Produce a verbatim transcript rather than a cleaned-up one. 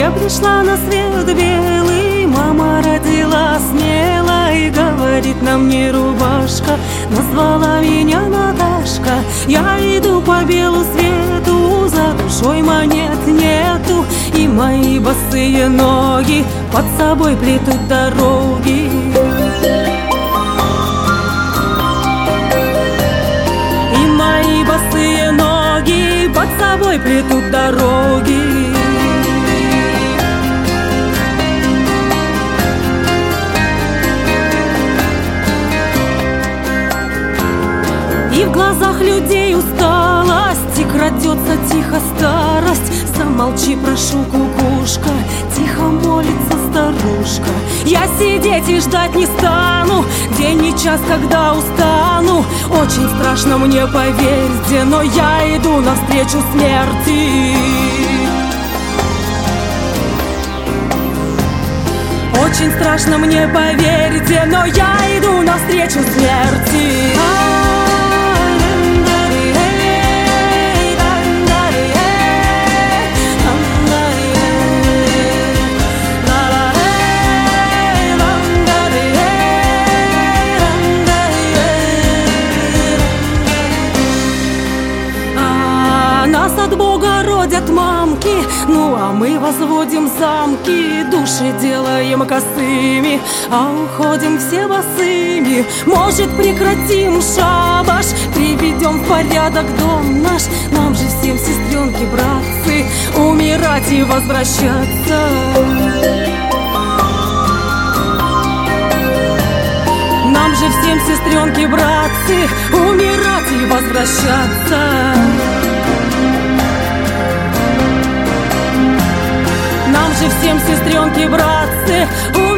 Я пришла на свет белый, мама родила смело и говорит на мне рубашка, назвала меня Наташка. Я иду по белу свету, за душой монет нету, и мои босые ноги под собой плетут дороги. И мои босые ноги под собой плетут дороги. И в глазах людей усталость, и крадется тихо старость. Замолчи, прошу, кукушка, тихо молится старушка. Я сидеть и ждать не стану, день и час, когда устану. Очень страшно мне, поверьте, но я иду навстречу смерти. Очень страшно мне, поверьте, но я иду навстречу смерти. Нас от Бога родят мамки, ну а мы возводим замки, души делаем косыми, а уходим все босыми. Может, прекратим шабаш, приведем в порядок дом наш. Нам же всем, сестренки, братцы, умирать и возвращаться. Нам же всем, сестренки, братцы, умирать и возвращаться. Нам же всем, сестренки, братцы,